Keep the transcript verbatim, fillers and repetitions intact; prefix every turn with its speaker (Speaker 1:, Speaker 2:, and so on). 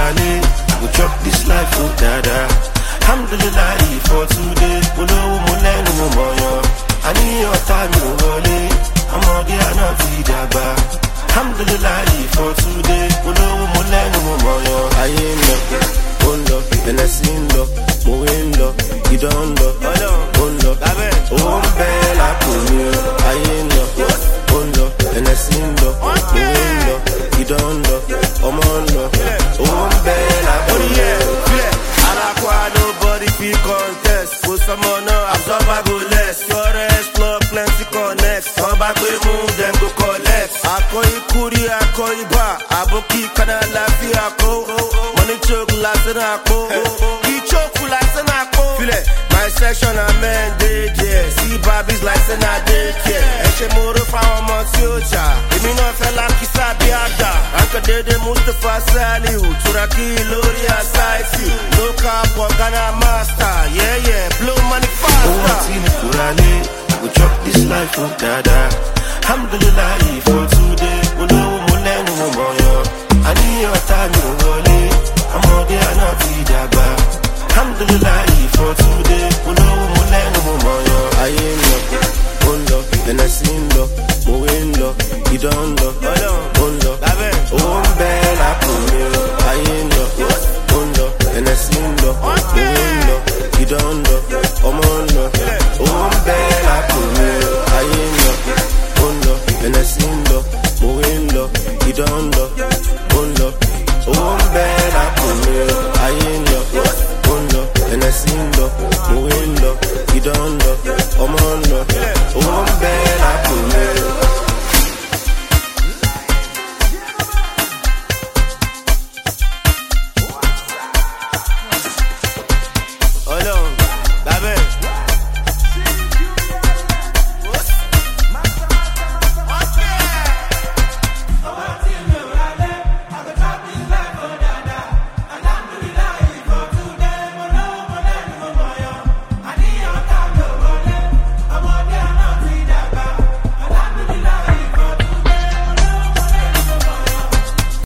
Speaker 1: kurale, we chop this life for dada. Alhamdulillah for today, ulo mulenu moyo. Ani your time you wole, amodi anati daba. Alhamdulillah for today, ulo mulenu moyo. Aye no, undo, benesindo, muindo, you don't know, undo, umbela kumyo. Aye no, undo, benesindo, muindo, you don't know, omondo, umbela kumyo. Nobody feel contest. Put some on up, absorb I go less. Your explore plenty connects. Come back we move, then go collect. I call you kuri, I call you ba. I book you kana lafi ako. Money choke last and I go. He choke full last and I go. Feel it. My section I man did yeah. See Bobby's like and I did yeah. And she move from my future. If me not feel like you said the other. Anka dede Mustafa Saliu. Turaki Lori Asaiti. Look up what Ghana master. Yeah yeah. Blow money faster. We chop this life for dada. Alhamdulillah for today. We know mulenu moyo. I need your time you wole. I'm all there not daba. Alhamdulillah for today. We know mulenu moyo. I ain't no, undo, benesindo, muindo, you don't know.